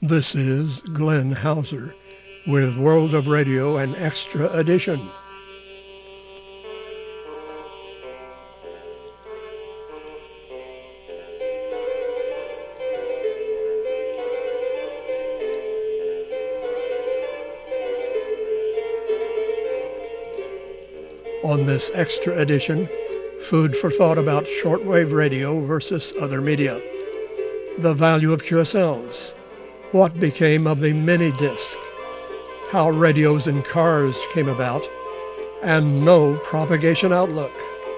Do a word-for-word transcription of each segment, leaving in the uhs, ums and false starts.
This is Glenn Hauser with World of Radio, an extra edition. On this extra edition, food for thought about shortwave radio versus other media, the value of Q S Ls, what became of the mini-disc, how radios in cars came about, and no propagation outlook.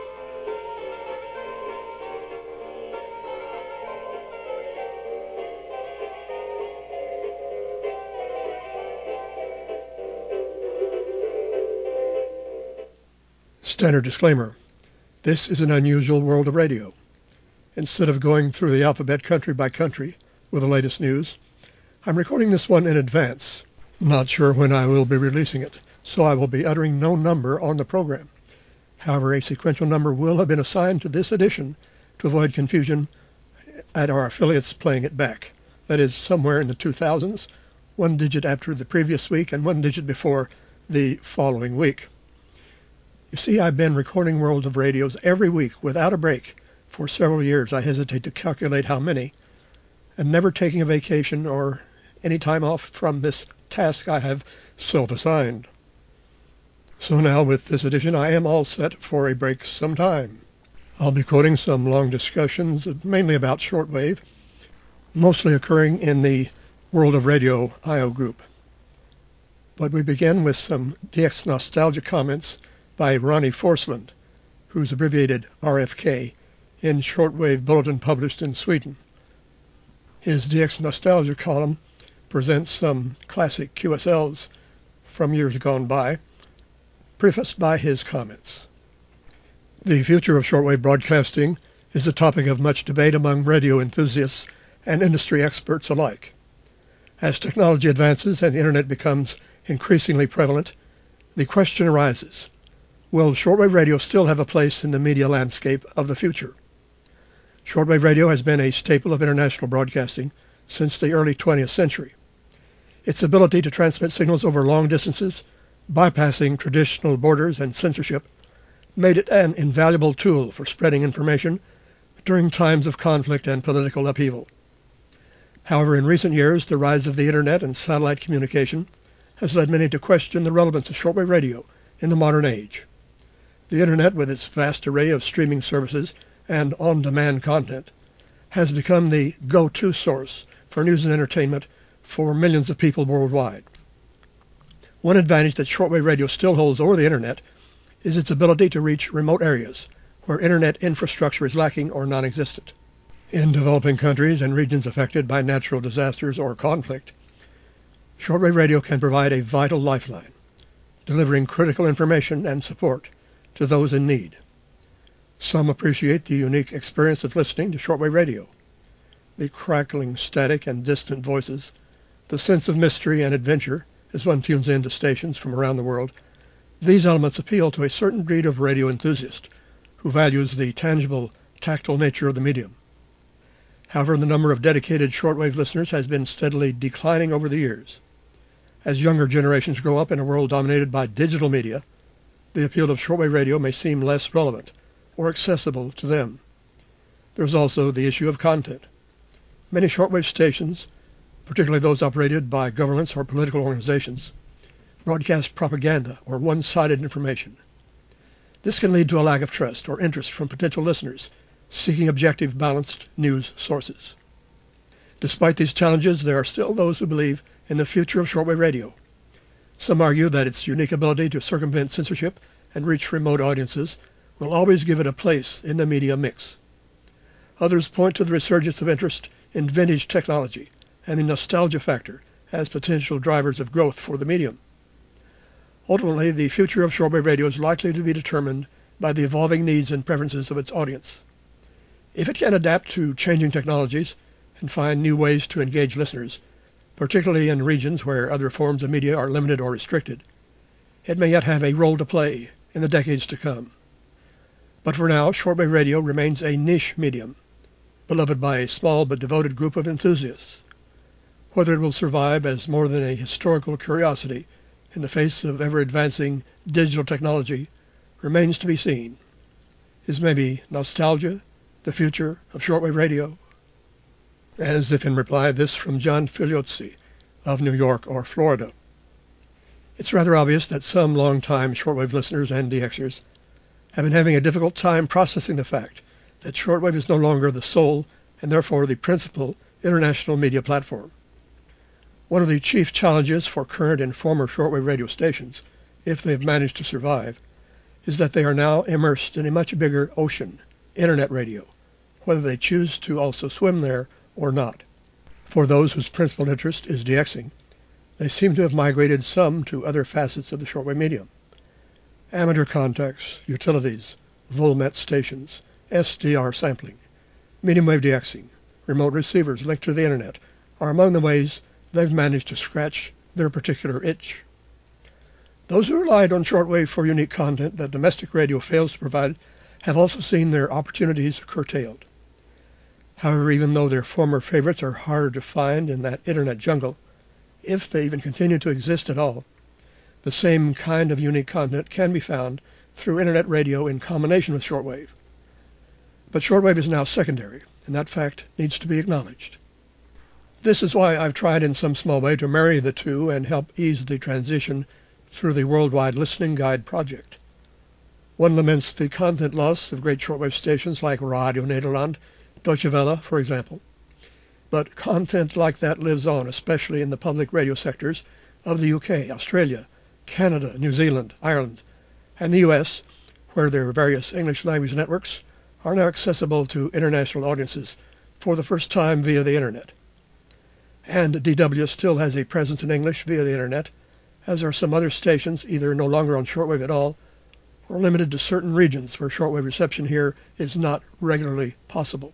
Standard disclaimer. This is an unusual world of radio. Instead of going through the alphabet country by country with the latest news, I'm recording this one in advance. Not sure when I will be releasing it, so I will be uttering no number on the program. However, a sequential number will have been assigned to this edition to avoid confusion at our affiliates playing it back. That is, somewhere in the two thousands, one digit after the previous week and one digit before the following week. You see, I've been recording World of Radios every week without a break for several years. I hesitate to calculate how many, and never taking a vacation or any time off from this task I have self-assigned. So now with this edition, I am all set for a break sometime. I'll be quoting some long discussions, mainly about shortwave, mostly occurring in the World of Radio I O group. But we begin with some D X nostalgia comments by Ronnie Forsland, who's abbreviated R F K, in Shortwave Bulletin published in Sweden. His D X nostalgia column presents some classic Q S Ls from years gone by, prefaced by his comments. The future of shortwave broadcasting is a topic of much debate among radio enthusiasts and industry experts alike. As technology advances and the internet becomes increasingly prevalent, the question arises, will shortwave radio still have a place in the media landscape of the future? Shortwave radio has been a staple of international broadcasting since the early twentieth century. Its ability to transmit signals over long distances, bypassing traditional borders and censorship, made it an invaluable tool for spreading information during times of conflict and political upheaval. However, in recent years, the rise of the internet and satellite communication has led many to question the relevance of shortwave radio in the modern age. The internet, with its vast array of streaming services and on-demand content, has become the go-to source for news and entertainment for millions of people worldwide. One advantage that shortwave radio still holds over the internet is its ability to reach remote areas where internet infrastructure is lacking or non-existent. In developing countries and regions affected by natural disasters or conflict, shortwave radio can provide a vital lifeline, delivering critical information and support to those in need. Some appreciate the unique experience of listening to shortwave radio. The crackling static and distant voices, the sense of mystery and adventure as one tunes in to stations from around the world, these elements appeal to a certain breed of radio enthusiast who values the tangible, tactile nature of the medium. However, the number of dedicated shortwave listeners has been steadily declining over the years. As younger generations grow up in a world dominated by digital media, the appeal of shortwave radio may seem less relevant or accessible to them. There's also the issue of content. Many shortwave stations, particularly those operated by governments or political organizations, broadcast propaganda or one-sided information. This can lead to a lack of trust or interest from potential listeners seeking objective, balanced news sources. Despite these challenges, there are still those who believe in the future of shortwave radio. Some argue that its unique ability to circumvent censorship and reach remote audiences will always give it a place in the media mix. Others point to the resurgence of interest in vintage technology and the nostalgia factor as potential drivers of growth for the medium. Ultimately, the future of shortwave radio is likely to be determined by the evolving needs and preferences of its audience. If it can adapt to changing technologies and find new ways to engage listeners, particularly in regions where other forms of media are limited or restricted, it may yet have a role to play in the decades to come. But for now, shortwave radio remains a niche medium, beloved by a small but devoted group of enthusiasts. Whether it will survive as more than a historical curiosity in the face of ever-advancing digital technology remains to be seen. Is maybe nostalgia the future of shortwave radio? As if in reply, this from John Filiozzi of New York or Florida. It's rather obvious that some long-time shortwave listeners and DXers have been having a difficult time processing the fact that shortwave is no longer the sole and therefore the principal international media platform. One of the chief challenges for current and former shortwave radio stations, if they have managed to survive, is that they are now immersed in a much bigger ocean, internet radio, whether they choose to also swim there or not. For those whose principal interest is DXing, they seem to have migrated some to other facets of the shortwave medium. Amateur contacts, utilities, Volmet stations, S D R sampling, medium wave DXing, remote receivers linked to the internet are among the ways they've managed to scratch their particular itch. Those who relied on shortwave for unique content that domestic radio fails to provide have also seen their opportunities curtailed. However, even though their former favorites are harder to find in that internet jungle, if they even continue to exist at all, the same kind of unique content can be found through internet radio in combination with shortwave. But shortwave is now secondary, and that fact needs to be acknowledged. This is why I've tried in some small way to marry the two and help ease the transition through the Worldwide Listening Guide project. One laments the content loss of great shortwave stations like Radio Nederland, Deutsche Welle, for example. But content like that lives on, especially in the public radio sectors of the U K, Australia, Canada, New Zealand, Ireland, and the U S, where their various English language networks are now accessible to international audiences for the first time via the internet. And D W still has a presence in English via the internet, as are some other stations either no longer on shortwave at all or limited to certain regions where shortwave reception here is not regularly possible.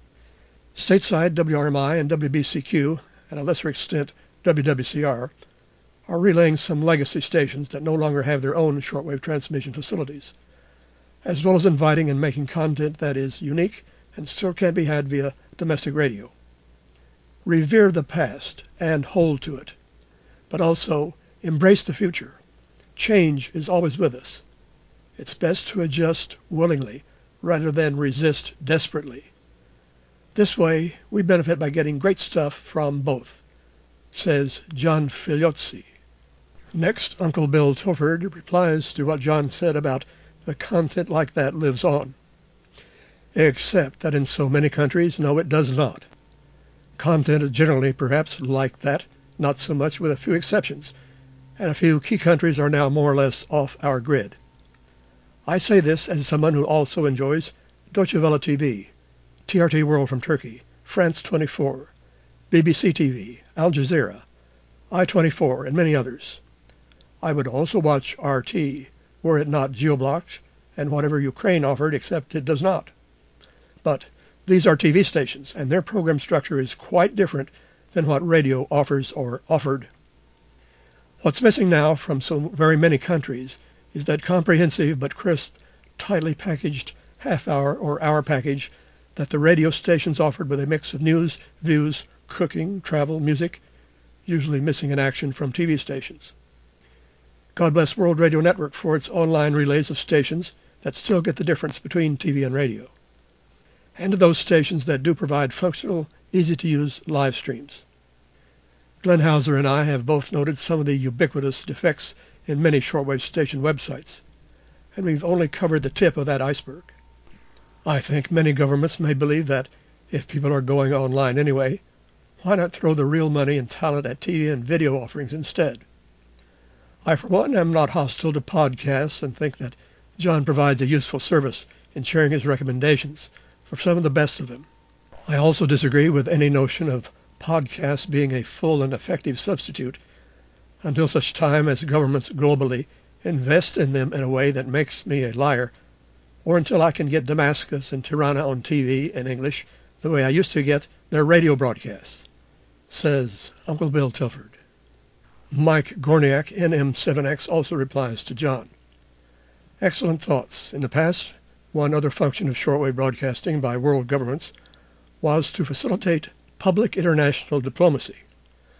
Stateside, W R M I and W B C Q, and a lesser extent W W C R, are relaying some legacy stations that no longer have their own shortwave transmission facilities, as well as inviting and making content that is unique and still can be had via domestic radio. Revere the past and hold to it, but also embrace the future. Change is always with us. It's best to adjust willingly rather than resist desperately. This way, we benefit by getting great stuff from both, says John Filiozzi. Next, Uncle Bill Tilford replies to what John said about the content like that lives on. Except that in so many countries, no, it does not. Content is generally perhaps like that, not so much with a few exceptions, and a few key countries are now more or less off our grid. I say this as someone who also enjoys Deutsche Welle T V, T R T World from Turkey, France twenty-four, B B C T V, Al Jazeera, I twenty-four, and many others. I would also watch R T were it not geo-blocked, and whatever Ukraine offered, except it does not. But these are T V stations, and their program structure is quite different than what radio offers or offered. What's missing now from so very many countries is that comprehensive but crisp, tightly packaged half-hour or hour package that the radio stations offered with a mix of news, views, cooking, travel, music, usually missing in action from T V stations. God bless World Radio Network for its online relays of stations that still get the difference between T V and radio, and to those stations that do provide functional, easy-to-use live streams. Glenn Hauser and I have both noted some of the ubiquitous defects in many shortwave station websites, and we've only covered the tip of that iceberg. I think many governments may believe that if people are going online anyway, why not throw the real money and talent at T V and video offerings instead? I, for one, am not hostile to podcasts and think that John provides a useful service in sharing his recommendations for some of the best of them. I also disagree with any notion of podcasts being a full and effective substitute until such time as governments globally invest in them in a way that makes me a liar, or until I can get Damascus and Tirana on T V in English the way I used to get their radio broadcasts, says Uncle Bill Tilford. Mike Gorniak, N M seven X, also replies to John. Excellent thoughts. In the past, one other function of shortwave broadcasting by world governments was to facilitate public international diplomacy.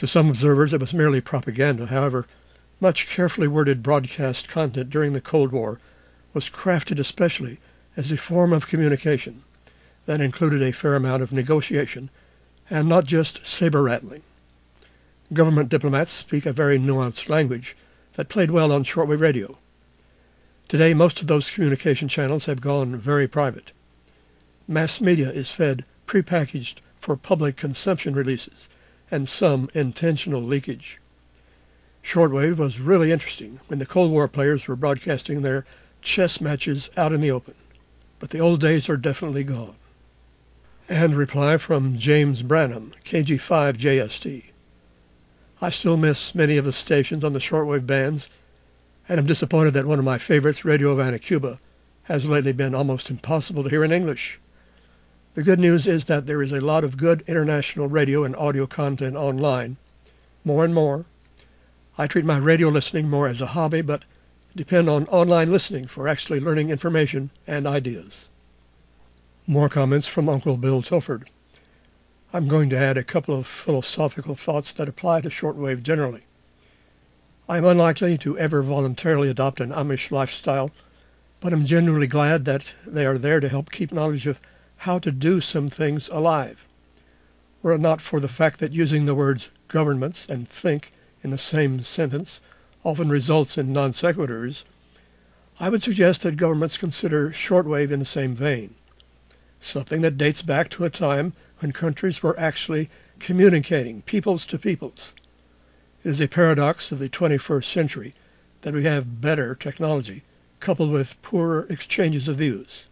To some observers, it was merely propaganda. However, much carefully worded broadcast content during the Cold War was crafted especially as a form of communication that included a fair amount of negotiation and not just saber-rattling. Government diplomats speak a very nuanced language that played well on shortwave radio. Today, most of those communication channels have gone very private. Mass media is fed prepackaged for public consumption releases and some intentional leakage. Shortwave was really interesting when the Cold War players were broadcasting their chess matches out in the open, but the old days are definitely gone. And reply from James Branham, K G five J S T. I still miss many of the stations on the shortwave bands, and am disappointed that one of my favorites, Radio Havana, Cuba, has lately been almost impossible to hear in English. The good news is that there is a lot of good international radio and audio content online, more and more. I treat my radio listening more as a hobby, but depend on online listening for actually learning information and ideas. More comments from Uncle Bill Tilford. I'm going to add a couple of philosophical thoughts that apply to shortwave generally. I am unlikely to ever voluntarily adopt an Amish lifestyle, but I'm genuinely glad that they are there to help keep knowledge of how to do some things alive. Were it not for the fact that using the words governments and think in the same sentence often results in non sequiturs, I would suggest that governments consider shortwave in the same vein, something that dates back to a time when countries were actually communicating peoples to peoples. It is a paradox of the twenty-first century that we have better technology coupled with poorer exchanges of views.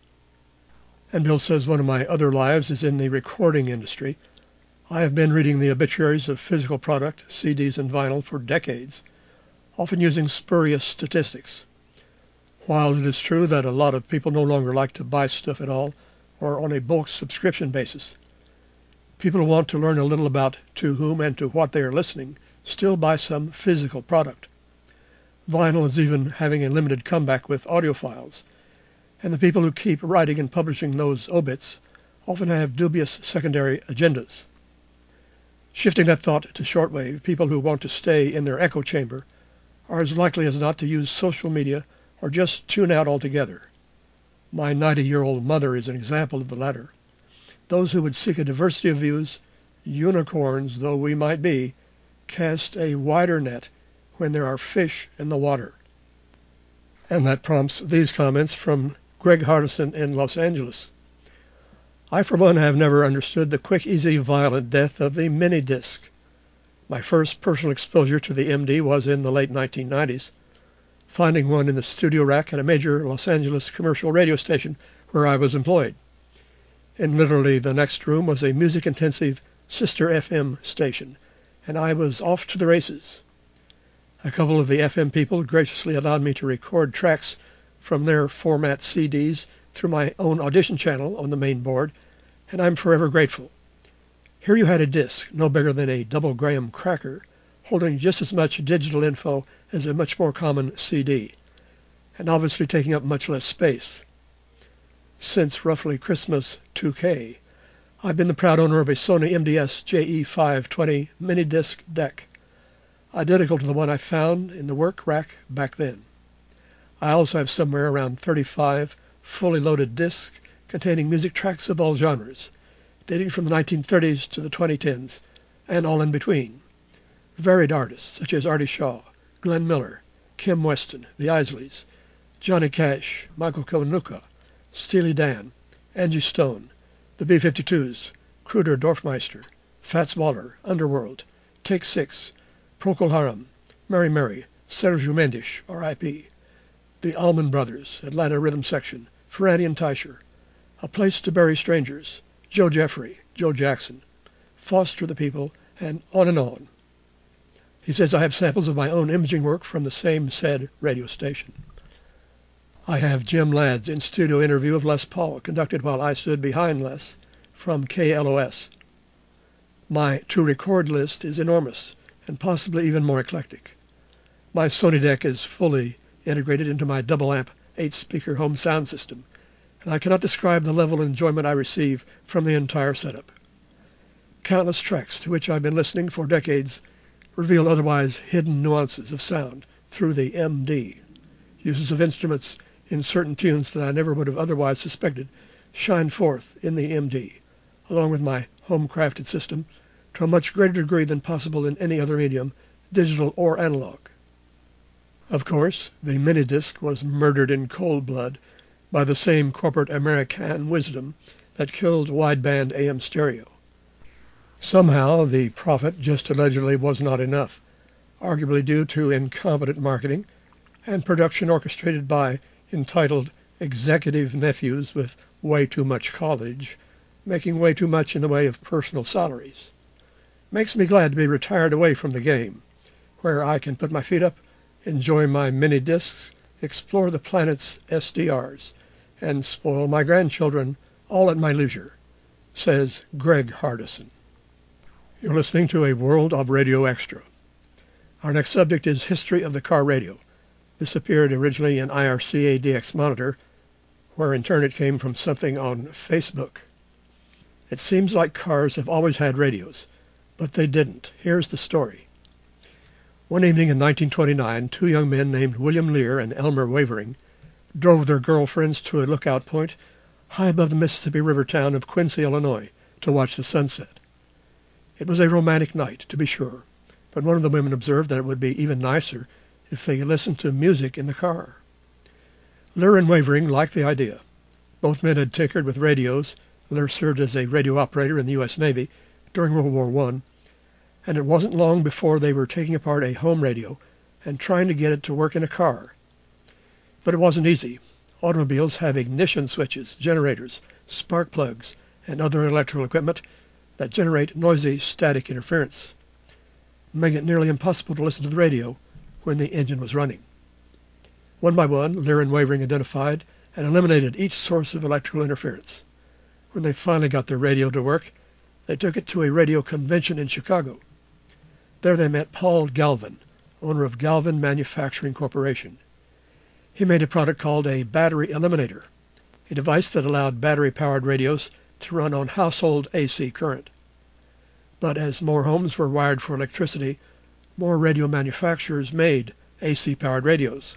And Bill says one of my other lives is in the recording industry. I have been reading the obituaries of physical product, C Ds and vinyl, for decades, often using spurious statistics. While it is true that a lot of people no longer like to buy stuff at all or on a bulk subscription basis, people who want to learn a little about to whom and to what they are listening still buy some physical product. Vinyl is even having a limited comeback with audiophiles, and the people who keep writing and publishing those obits often have dubious secondary agendas. Shifting that thought to shortwave, people who want to stay in their echo chamber are as likely as not to use social media or just tune out altogether. My ninety-year-old mother is an example of the latter. Those who would seek a diversity of views, unicorns though we might be, cast a wider net when there are fish in the water. And that prompts these comments from Greg Hardison in Los Angeles. I, for one, have never understood the quick, easy, violent death of the mini-disc. My first personal exposure to the M D was in the late nineteen nineties, finding one in the studio rack at a major Los Angeles commercial radio station where I was employed. In literally the next room was a music-intensive sister F M station, and I was off to the races. A couple of the F M people graciously allowed me to record tracks from their format C Ds through my own audition channel on the main board, and I'm forever grateful. Here you had a disc, no bigger than a double graham cracker, holding just as much digital info as a much more common C D, and obviously taking up much less space. Since roughly Christmas two K, I've been the proud owner of a Sony M D S J E five twenty mini-disc deck, identical to the one I found in the work rack back then. I also have somewhere around thirty-five fully loaded discs containing music tracks of all genres, dating from the nineteen thirties to the twenty tens, and all in between. Varied artists such as Artie Shaw, Glenn Miller, Kim Weston, the Isleys, Johnny Cash, Michael Kiwanuka, Steely Dan, Angie Stone, the B fifty-twos, Kruder Dorfmeister, Fats Waller, Underworld, Take Six, Procol Harum, Mary Mary, Sergio Mendes, R I P, the Allman Brothers, Atlanta Rhythm Section, Ferrari and Teicher, A Place to Bury Strangers, Joe Jeffrey, Joe Jackson, Foster the People, and on and on. He says I have samples of my own imaging work from the same said radio station. I have Jim Ladd's in-studio interview of Les Paul, conducted while I stood behind Les, from K L O S. My to-record list is enormous, and possibly even more eclectic. My Sony deck is fully integrated into my double-amp, eight-speaker home sound system, and I cannot describe the level of enjoyment I receive from the entire setup. Countless tracks to which I've been listening for decades reveal otherwise hidden nuances of sound through the M D. Uses of instruments in certain tunes that I never would have otherwise suspected shine forth in the M D, along with my home-crafted system, to a much greater degree than possible in any other medium, digital or analog. Of course, the mini-disc was murdered in cold blood by the same corporate American wisdom that killed wideband A M stereo. Somehow, the profit just allegedly was not enough, arguably due to incompetent marketing and production orchestrated by entitled executive nephews with way too much college, making way too much in the way of personal salaries. Makes me glad to be retired away from the game, where I can put my feet up, enjoy my mini-discs, explore the planet's S D Rs, and spoil my grandchildren all at my leisure, says Greg Hardison. You're listening to a World of Radio Extra. Our next subject is History of the Car Radio. This appeared originally in I R C A D X Monitor, where in turn it came from something on Facebook. It seems like cars have always had radios, but they didn't. Here's the story. One evening in nineteen twenty-nine, two young men named William Lear and Elmer Wavering drove their girlfriends to a lookout point high above the Mississippi River town of Quincy, Illinois, to watch the sunset. It was a romantic night, to be sure, but one of the women observed that it would be even nicer if they listened to music in the car. Lear and Wavering liked the idea. Both men had tinkered with radios. Lear served as a radio operator in the U S Navy during World War One, and it wasn't long before they were taking apart a home radio and trying to get it to work in a car. But it wasn't easy. Automobiles have ignition switches, generators, spark plugs, and other electrical equipment that generate noisy static interference, making it nearly impossible to listen to the radio when the engine was running. One by one, Lear and Wavering identified and eliminated each source of electrical interference. When they finally got their radio to work, they took it to a radio convention in Chicago. There they met Paul Galvin, owner of Galvin Manufacturing Corporation. He made a product called a battery eliminator, a device that allowed battery-powered radios to run on household A C current. But as more homes were wired for electricity, more radio manufacturers made A C-powered radios.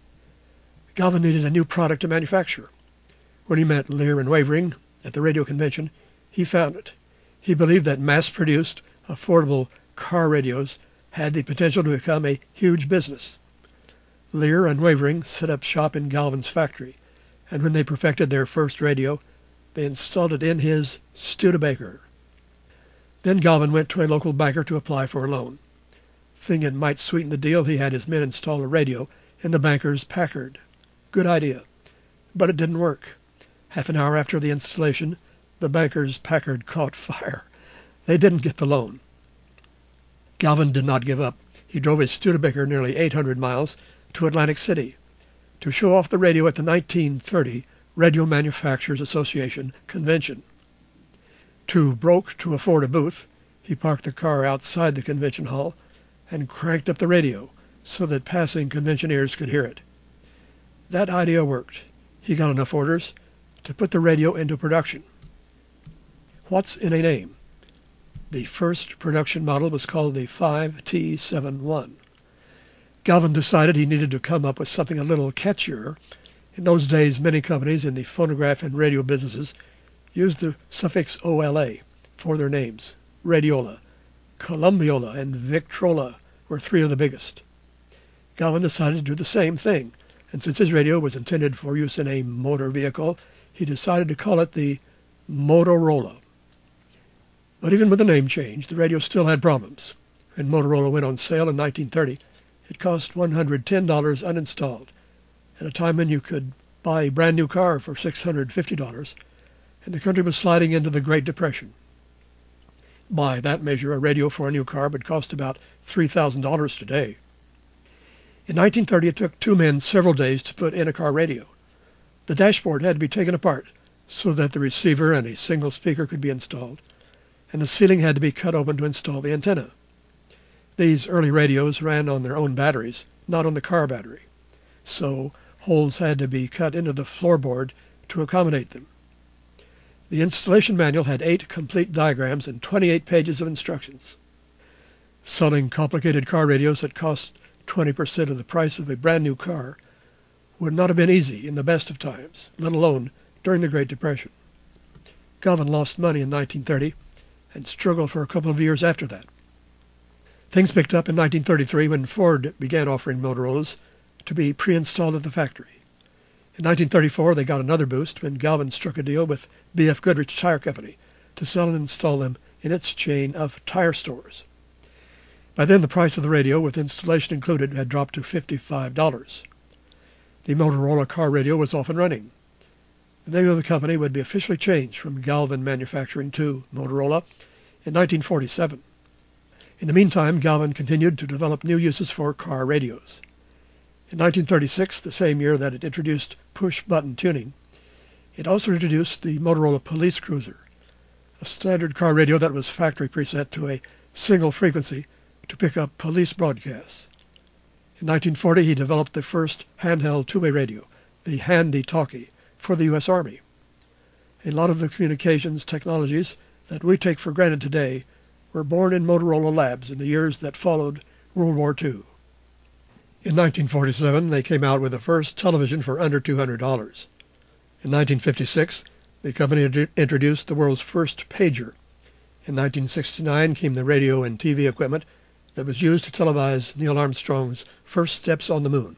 Galvin needed a new product to manufacture. When he met Lear and Wavering at the radio convention, he found it. He believed that mass-produced, affordable car radios had the potential to become a huge business. Lear and Wavering set up shop in Galvin's factory, and when they perfected their first radio, they installed it in his Studebaker. Then Galvin went to a local banker to apply for a loan. Thinking it might sweeten the deal, he had his men install a radio in the banker's Packard. Good idea. But it didn't work. Half an hour after the installation, the banker's Packard caught fire. They didn't get the loan. Galvin did not give up. He drove his Studebaker nearly eight hundred miles to Atlantic City to show off the radio at the nineteen thirty Radio Manufacturers Association convention. Too broke to afford a booth, he parked the car outside the convention hall and cranked up the radio so that passing conventioneers could hear it. That idea worked. He got enough orders to put the radio into production. What's in a name? The first production model was called the five T seventy-one. Galvin decided he needed to come up with something a little catchier. In those days, many companies in the phonograph and radio businesses used the suffix O L A for their names. Radiola, Columbiola, and Victrola were three of the biggest. Galvin decided to do the same thing, and since his radio was intended for use in a motor vehicle, he decided to call it the Motorola. But even with the name change, the radio still had problems. When Motorola went on sale in nineteen thirty, it cost one hundred ten dollars uninstalled, at a time when you could buy a brand new car for six hundred fifty dollars, and the country was sliding into the Great Depression. By that measure, a radio for a new car would cost about three thousand dollars today. In nineteen thirty, it took two men several days to put in a car radio. The dashboard had to be taken apart so that the receiver and a single speaker could be installed, and the ceiling had to be cut open to install the antenna. These early radios ran on their own batteries, not on the car battery, so holes had to be cut into the floorboard to accommodate them. The installation manual had eight complete diagrams and twenty-eight pages of instructions. Selling complicated car radios that cost twenty percent of the price of a brand new car would not have been easy in the best of times, let alone during the Great Depression. Galvin lost money in nineteen thirty and struggled for a couple of years after that. Things picked up in nineteen thirty-three when Ford began offering Motorola's to be pre-installed at the factory. In nineteen thirty-four, they got another boost when Galvin struck a deal with B F Goodrich Tire Company to sell and install them in its chain of tire stores. By then, the price of the radio, with installation included, had dropped to fifty-five dollars. The Motorola car radio was off and running. The name of the company would be officially changed from Galvin Manufacturing to Motorola in nineteen forty-seven. In the meantime, Galvin continued to develop new uses for car radios. In nineteen thirty-six, the same year that it introduced push-button tuning, it also introduced the Motorola Police Cruiser, a standard car radio that was factory preset to a single frequency to pick up police broadcasts. In nineteen forty, he developed the first handheld two-way radio, the Handy Talkie, for the U S Army. A lot of the communications technologies that we take for granted today were born in Motorola labs in the years that followed World War Two. In nineteen forty-seven, they came out with the first television for under two hundred dollars. In nineteen fifty-six, the company introduced the world's first pager. In nineteen sixty-nine came the radio and T V equipment that was used to televise Neil Armstrong's first steps on the moon.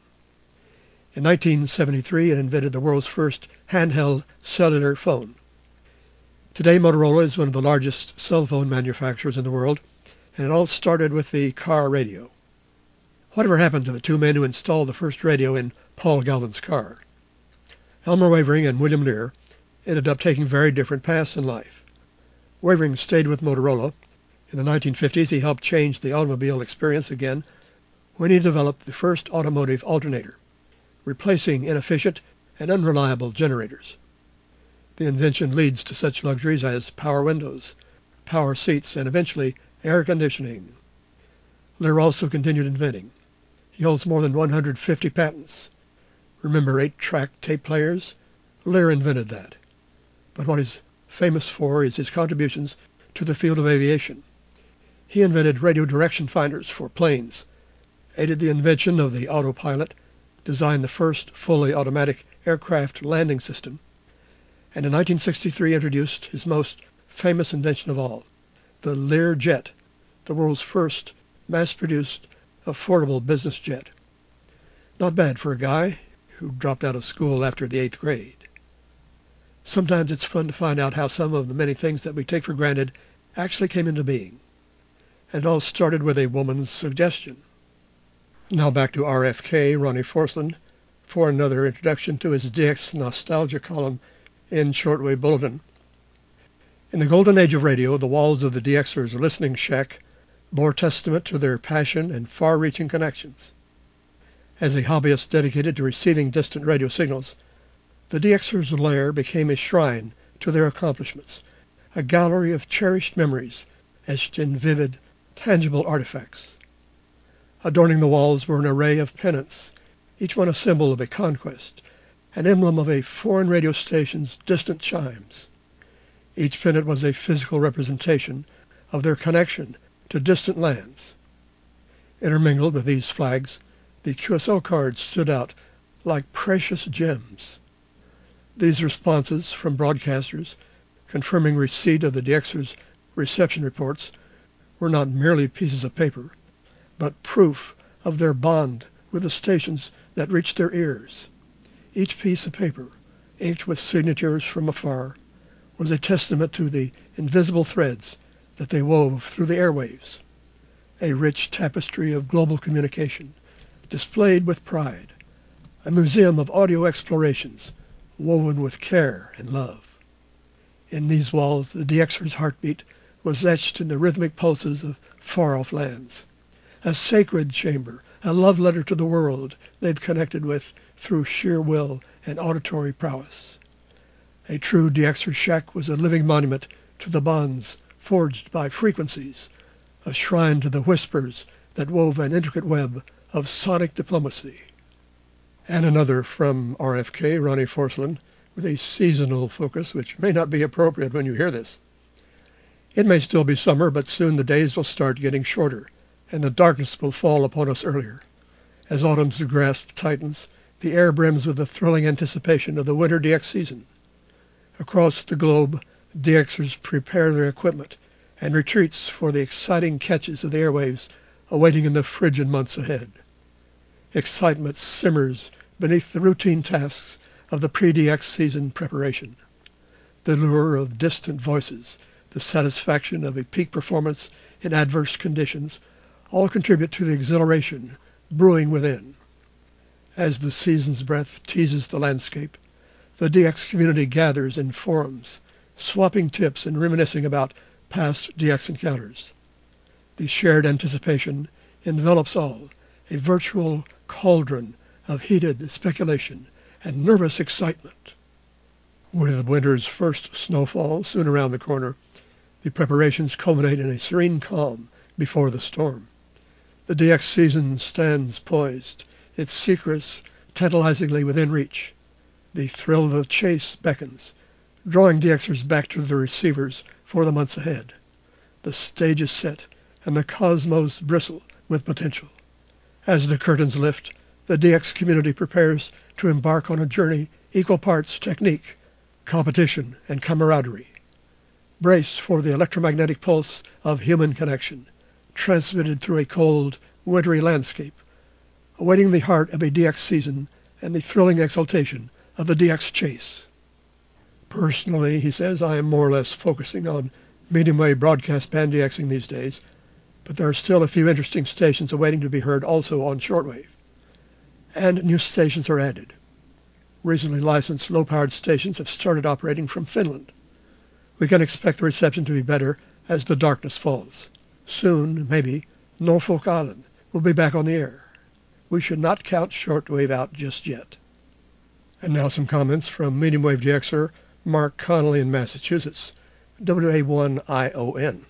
In nineteen seventy-three, it invented the world's first handheld cellular phone. Today, Motorola is one of the largest cell phone manufacturers in the world, and it all started with the car radio. Whatever happened to the two men who installed the first radio in Paul Galvin's car? Elmer Wavering and William Lear ended up taking very different paths in life. Wavering stayed with Motorola. In the nineteen fifties, he helped change the automobile experience again when he developed the first automotive alternator, replacing inefficient and unreliable generators. The invention leads to such luxuries as power windows, power seats, and eventually air conditioning. Lear also continued inventing. He holds more than one hundred fifty patents. Remember eight-track tape players? Lear invented that. But what he's famous for is his contributions to the field of aviation. He invented radio direction finders for planes, aided the invention of the autopilot, designed the first fully automatic aircraft landing system, and in nineteen sixty-three introduced his most famous invention of all, the Lear jet, the world's first mass-produced, affordable business jet. Not bad for a guy who dropped out of school after the eighth grade. Sometimes it's fun to find out how some of the many things that we take for granted actually came into being. And it all started with a woman's suggestion. Now back to R F K, Ronnie Forslund, for another introduction to his D X Nostalgia column in Shortwave Bulletin. In the golden age of radio, the walls of the DXers' listening shack bore testament to their passion and far-reaching connections. As a hobbyist dedicated to receiving distant radio signals, the DXers' lair became a shrine to their accomplishments, a gallery of cherished memories etched in vivid, tangible artifacts. Adorning the walls were an array of pennants, each one a symbol of a conquest, an emblem of a foreign radio station's distant chimes. Each pennant was a physical representation of their connection to distant lands. Intermingled with these flags, the Q S L cards stood out like precious gems. These responses from broadcasters, confirming receipt of the DXers' reception reports, were not merely pieces of paper, but proof of their bond with the stations that reached their ears. Each piece of paper, inked with signatures from afar, was a testament to the invisible threads that they wove through the airwaves, a rich tapestry of global communication, displayed with pride, a museum of audio explorations, woven with care and love. In these walls, the DXers' heartbeat was etched in the rhythmic pulses of far-off lands, a sacred chamber, a love letter to the world they'd connected with through sheer will and auditory prowess. A true DXer shack was a living monument to the bonds forged by frequencies, a shrine to the whispers that wove an intricate web of sonic diplomacy. And another from R F K, Ronnie Forslund, with a seasonal focus which may not be appropriate when you hear this. It may still be summer, but soon the days will start getting shorter, and the darkness will fall upon us earlier. As autumn's grasp tightens, the air brims with the thrilling anticipation of the winter D X season. Across the globe, DXers prepare their equipment and retreats for the exciting catches of the airwaves awaiting in the frigid months ahead. Excitement simmers beneath the routine tasks of the pre-D X season preparation. The lure of distant voices, the satisfaction of a peak performance in adverse conditions, all contribute to the exhilaration brewing within. As the season's breath teases the landscape, the D X community gathers in forums, swapping tips and reminiscing about past D X encounters. The shared anticipation envelops all, a virtual cauldron of heated speculation and nervous excitement. With winter's first snowfall soon around the corner, the preparations culminate in a serene calm before the storm. The D X season stands poised, its secrets tantalizingly within reach. The thrill of the chase beckons, drawing DXers back to the receivers for the months ahead. The stage is set, and the cosmos bristle with potential. As the curtains lift, the D X community prepares to embark on a journey equal parts technique, competition, and camaraderie. Brace for the electromagnetic pulse of human connection, transmitted through a cold, wintry landscape, awaiting the heart of a D X season and the thrilling exultation of the D X chase. Personally, he says, I am more or less focusing on medium-wave broadcast band DXing these days, but there are still a few interesting stations awaiting to be heard also on shortwave. And new stations are added. Recently licensed low-powered stations have started operating from Finland. We can expect the reception to be better as the darkness falls. Soon, maybe, Norfolk Island will be back on the air. We should not count shortwave out just yet. And now some comments from medium wave DXer Mark Connolly in Massachusetts, W A one I O N.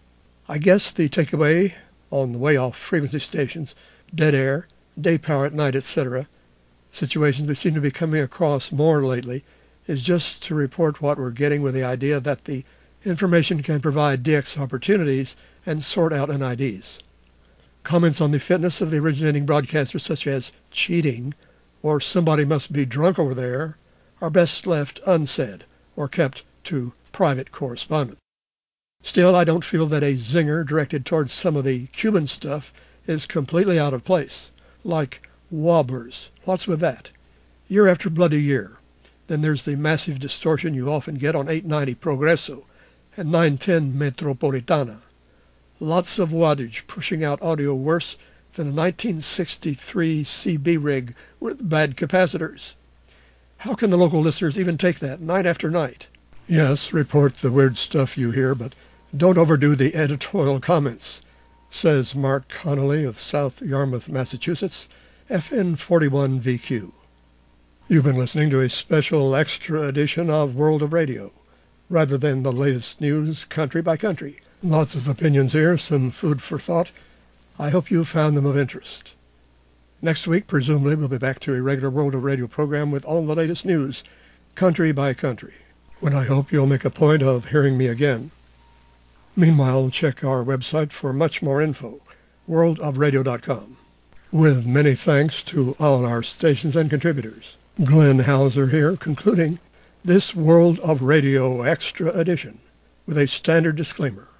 I guess the takeaway on the way off frequency stations, dead air, day power at night, et cetera, situations we seem to be coming across more lately, is just to report what we're getting with the idea that the information can provide D X opportunities and sort out N I Ds. Comments on the fitness of the originating broadcasters such as cheating or somebody must be drunk over there are best left unsaid or kept to private correspondence. Still, I don't feel that a zinger directed towards some of the Cuban stuff is completely out of place, like wobblers. What's with that? Year after bloody year. Then there's the massive distortion you often get on eight ninety Progreso and nine ten Metropolitana. Lots of wattage pushing out audio worse than a nineteen sixty-three C B rig with bad capacitors. How can the local listeners even take that night after night? Yes, report the weird stuff you hear, but don't overdo the editorial comments, says Mark Connolly of South Yarmouth, Massachusetts, F N forty-one V Q. You've been listening to a special extra edition of World of Radio, rather than the latest news country by country. Lots of opinions here, some food for thought. I hope you found them of interest. Next week, presumably, we'll be back to a regular World of Radio program with all the latest news, country by country, when I hope you'll make a point of hearing me again. Meanwhile, check our website for much more info, world of radio dot com. With many thanks to all our stations and contributors. Glenn Hauser here, concluding this World of Radio Extra Edition with a standard disclaimer.